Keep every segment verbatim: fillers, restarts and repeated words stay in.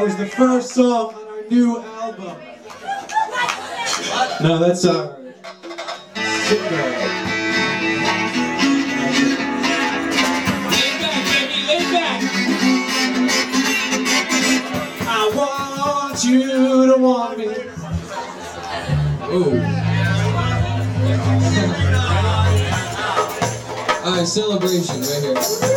That was the first song on our new album. No, that's uh. Sick Girl. I want you to want me. Ooh. Alright, celebration right here.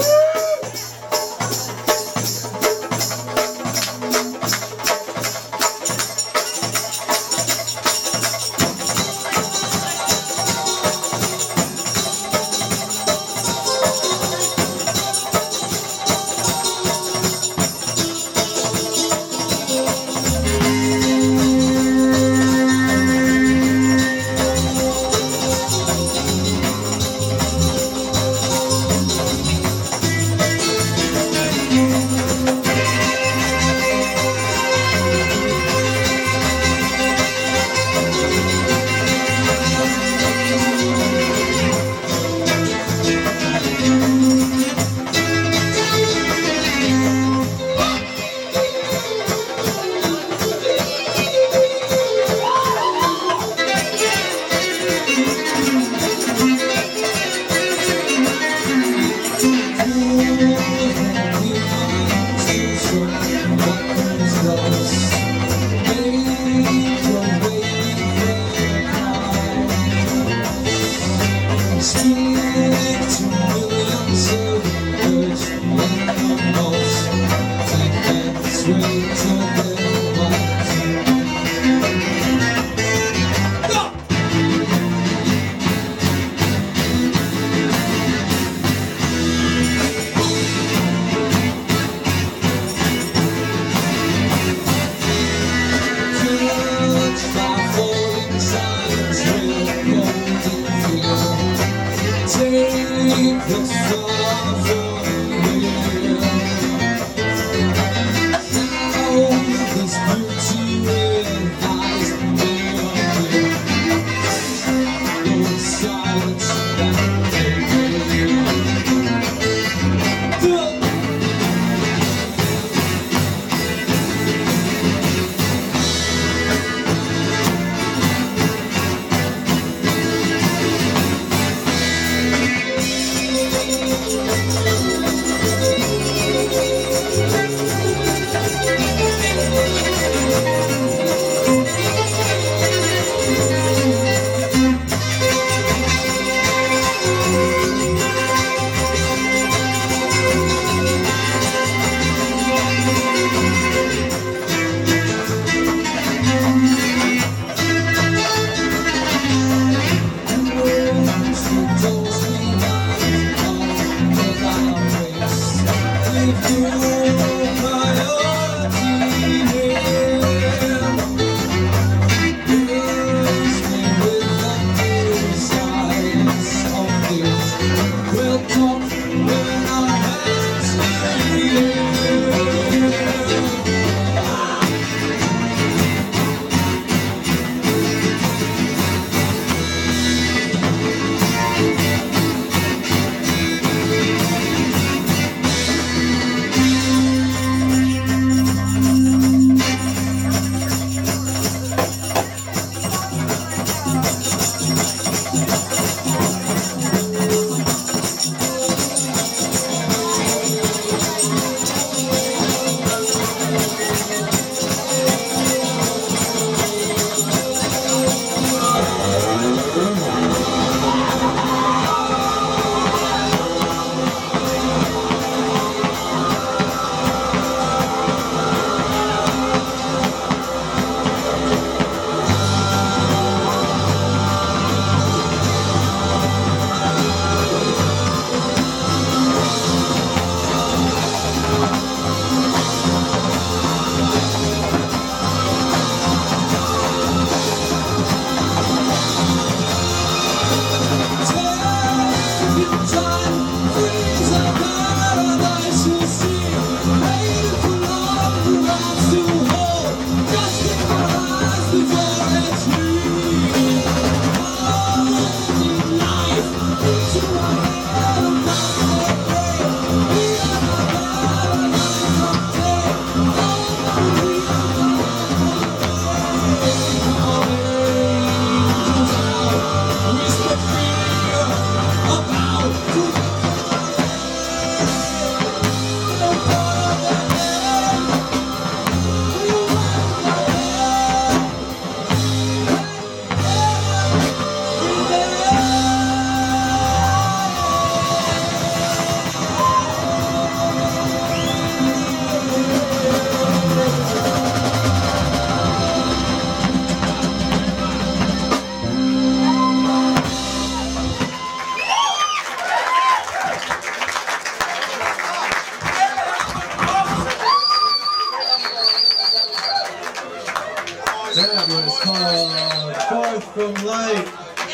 room light.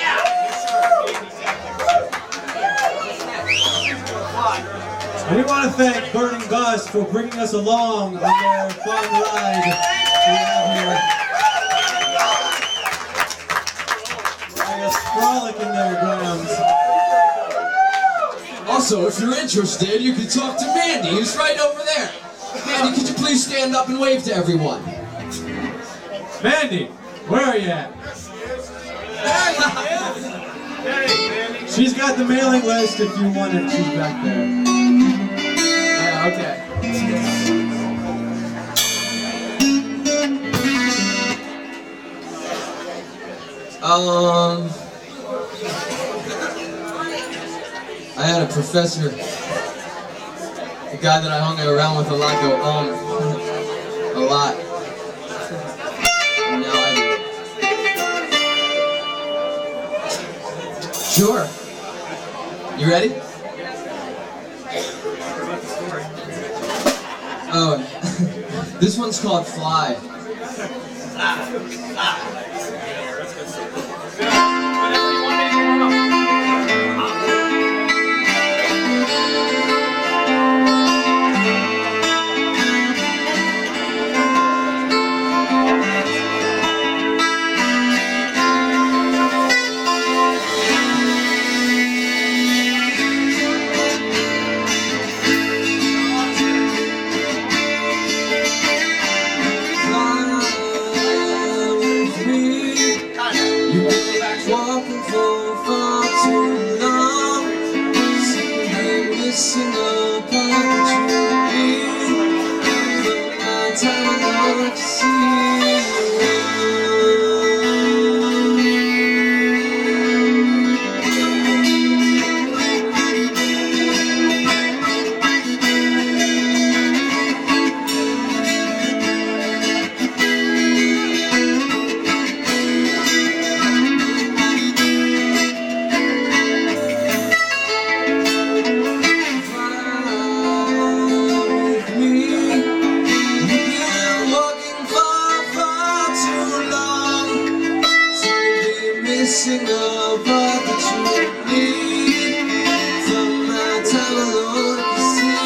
And we want to thank Burning Bus for bringing us along on their fun ride we have here. Bring us frolic in their grounds. Also, if you're interested, you can talk to Mandy, who's right over there. Mandy, could you please stand up and wave to everyone? Mandy, where are you at? She's got the mailing list if you want it. She's back there. Yeah, okay. Um, I had a professor, a guy that I hung around with a lot, go, um, a lot. And now I do. Sure. You ready? Oh, this one's called Fly. Walking for far too long, sitting missing a part that you need. From my time alone to see missing a part that you need. From my time alone to see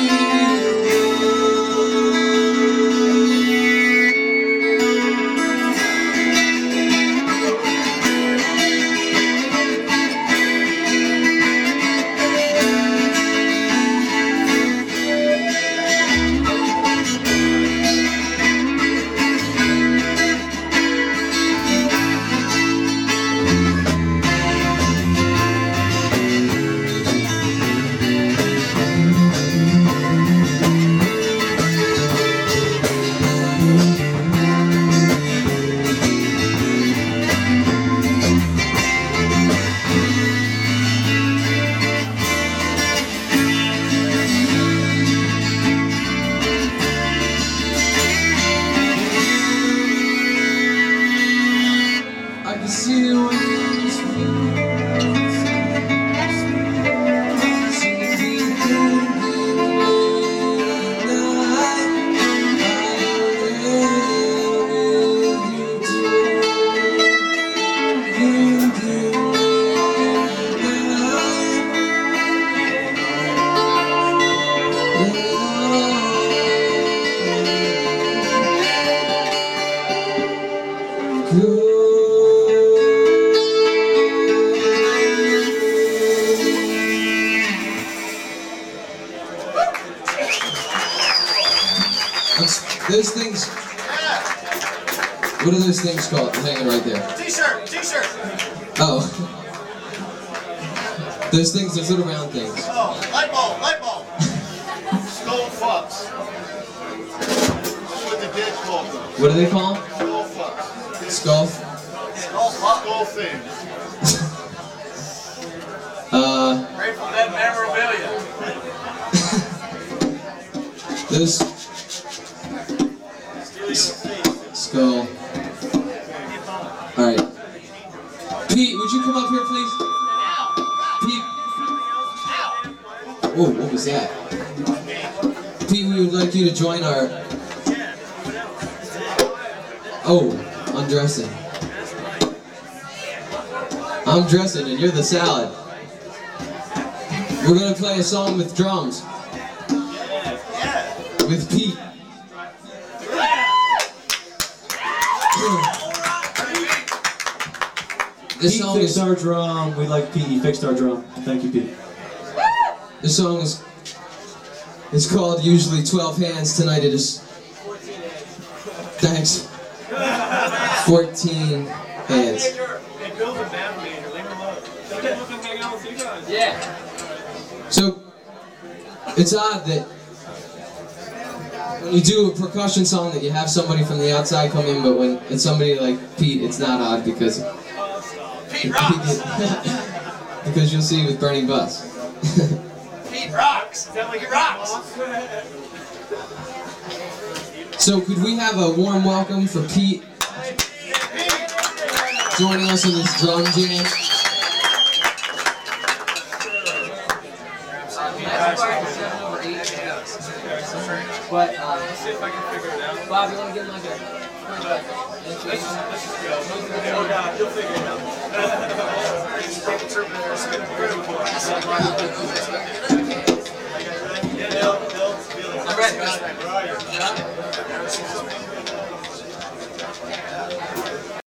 I can see you when you speak. See me thinking late at night. I'm with you too. Thinking late at night. Good. Those things, what are those things called hanging right there? T-shirt, T-shirt. Oh. Those things, those little round things. Oh, light bulb, light bulb. Skull fucks. That's what the dead call them. What do they call them? Skull fucks. Skull? Skull fuck. Skull thing. uh. Right from that memorabilia. Those. Skull. Alright. Pete, would you come up here, please? Pete. Oh, what was that? Pete, we would like you to join our... Oh, undressing. I'm dressing and you're the salad. We're gonna play a song with drums. With Pete. This Pete song fixed is our drum. We like Pete. He fixed our drum. Thank you, Pete. this song is it's called Usually twelve Hands. Tonight it is thanks. fourteen hands. Yeah. So it's odd that when you do a percussion song that you have somebody from the outside come in, but when it's somebody like Pete, it's not odd because Pete rocks! because you'll see with Burning Bus. Pete rocks! Sounds like he rocks! So could we have a warm welcome for Pete joining us in this drum jam? But, um, let's see if I can figure it out. Bob, you want to get like a... Let's just, let's just go. You'll figure it out. I'm ready.